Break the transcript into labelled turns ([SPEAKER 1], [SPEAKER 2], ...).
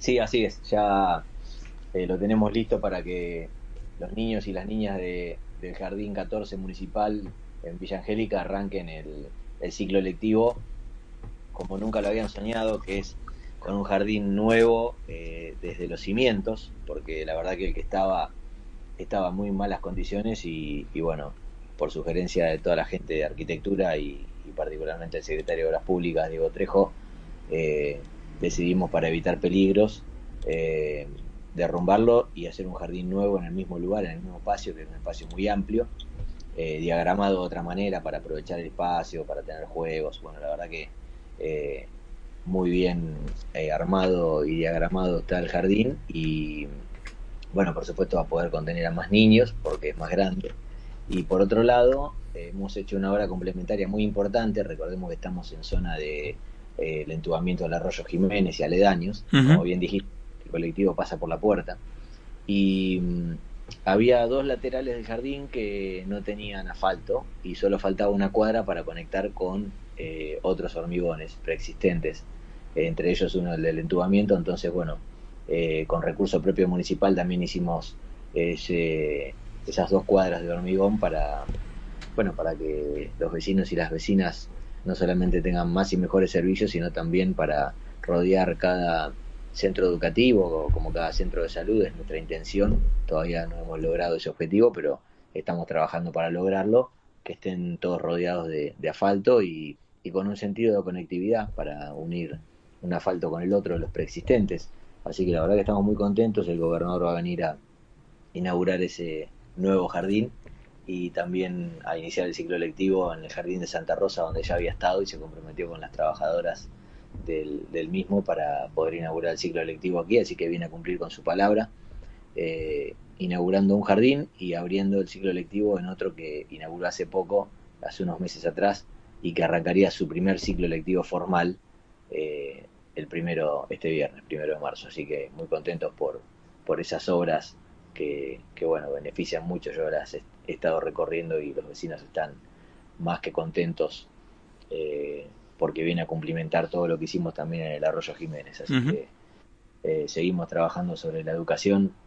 [SPEAKER 1] Sí, así es. Ya lo tenemos listo para que los niños y las niñas del Jardín 14 Municipal en Villa Angélica arranquen el ciclo lectivo como nunca lo habían soñado, que es con un jardín nuevo desde los cimientos, porque la verdad que el que estaba en muy malas condiciones y bueno, por sugerencia de toda la gente de arquitectura y particularmente el secretario de Obras Públicas, Diego Trejo, eh, decidimos para evitar peligros eh, derrumbarlo y hacer un jardín nuevo en el mismo lugar, en el mismo espacio, que es un espacio muy amplio, diagramado de otra manera para aprovechar el espacio, para tener juegos. Bueno, la verdad que eh, muy bien armado y diagramado está el jardín y bueno, por supuesto va a poder contener a más niños porque es más grande. Y por otro lado, hemos hecho una obra complementaria muy importante. Recordemos que estamos en zona de el entubamiento del arroyo Jiménez y aledaños.
[SPEAKER 2] Ujú.
[SPEAKER 1] Como bien dijiste, el colectivo pasa por la puerta. Y había dos laterales del jardín que no tenían asfalto y solo faltaba una cuadra para conectar con otros hormigones preexistentes, entre ellos uno el del entubamiento. Entonces, bueno, con recurso propio municipal también hicimos esas dos cuadras de hormigón para, bueno, para que los vecinos y las vecinas no solamente tengan más y mejores servicios, sino también para rodear cada centro educativo, como cada centro de salud, es nuestra intención. Todavía no hemos logrado ese objetivo, pero estamos trabajando para lograrlo, que estén todos rodeados de asfalto y con un sentido de conectividad para unir un asfalto con el otro, los preexistentes. Así que la verdad que estamos muy contentos, el gobernador va a venir a inaugurar ese nuevo jardín y también a iniciar el ciclo lectivo en el jardín de Santa Rosa, donde ya había estado y se comprometió con las trabajadoras del mismo para poder inaugurar el ciclo lectivo aquí, así que viene a cumplir con su palabra, inaugurando un jardín y abriendo el ciclo lectivo en otro que inauguró hace poco, hace unos meses atrás, y que arrancaría su primer ciclo lectivo formal el primero, este viernes, 1 de marzo. Así que muy contentos por esas obras que bueno, benefician mucho. Yo las he estado recorriendo y los vecinos están más que contentos porque viene a cumplimentar todo lo que hicimos también en el Arroyo Jiménez. Así
[SPEAKER 2] Ujú.
[SPEAKER 1] que seguimos trabajando sobre la educación